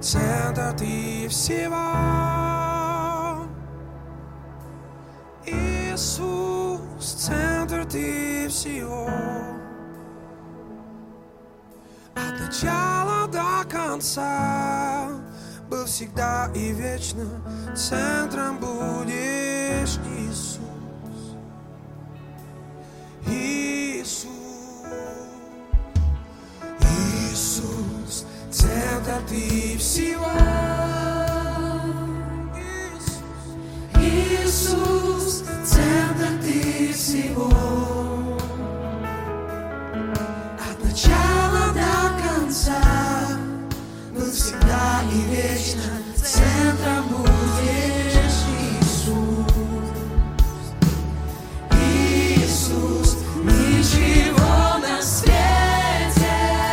центр ты всего. Иисус, центр ты всего. От начала до конца был всегда и вечно, центром будешь, Иисус. Иисус, Иисус, центр ты всего. Иисус, центр ты всего. От начала до конца был всегда и вечно, центром будешь, Иисус. Иисус, ничего на свете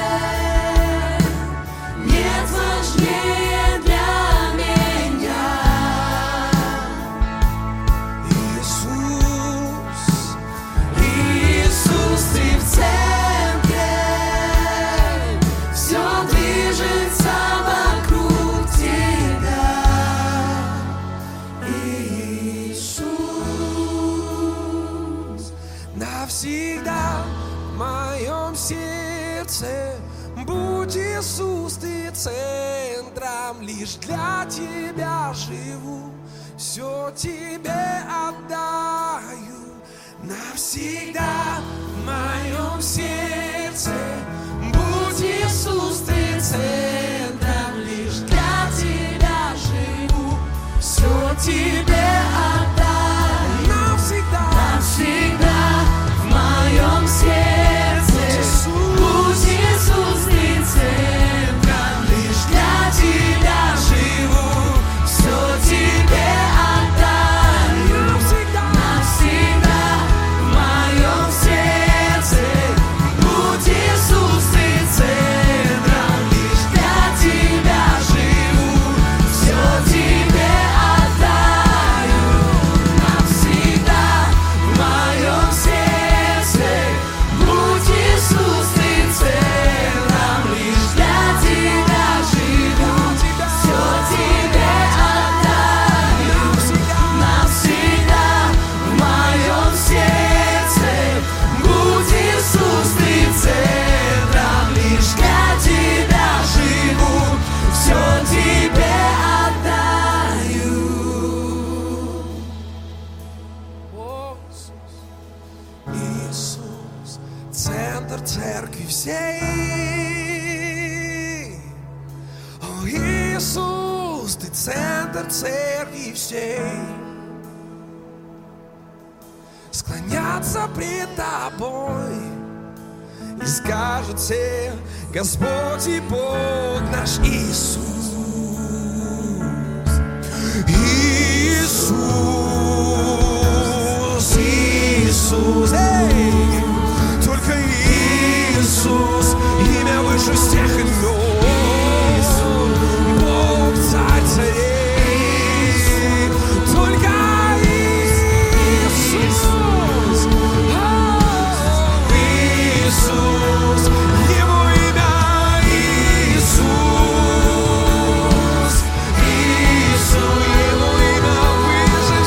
нет важнее для меня. Иисус, Иисус, ты в центре, все движется вокруг тебя. Иисус, навсегда в моем сердце будь, Иисус, ты центром. Лишь для тебя живу, все тебе отдаю. Навсегда в моем сердце будь, Иисус, ты центром. Лишь для тебя живу, все тебе отдаю. Навсегда, навсегда в моем сердце будь, Иисус, ты центром. Лишь для тебя живу, все тебе отдаю. Навсегда в моем сердце будь, Иисус, ты центром. Лишь для тебя живу, все тебе отдаю. Навсегда в моем сердце будь, Иисус, ты центром. Лишь для тебя живу, все тебе отдаю. Навсегда в моем сердце будь, Иисус, ты центром. Лишь для тебя живу, все тебе отдаю. О, Иисус, центр церкви всей. О, Иисус, ты центр церкви всей. Склонятся пред тобой и скажут все: Господь и Бог наш Иисус. Иисус, Иисус, эй! Только Иисус, имя выше всех имен. Бог, царь царей, только Иисус. Иисус, Его имя Иисус. Иисус, Его имя выше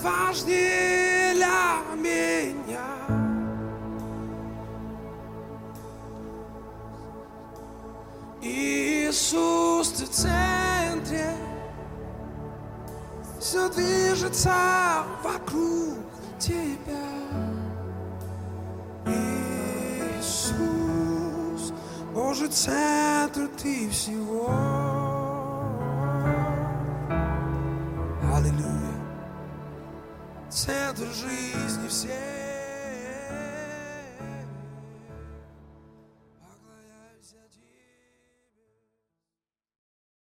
важнее для меня. Иисус, ты в центре, все движется вокруг тебя. Иисус, Божий центр ты всего. Аллилуйя. Центр жизни всей.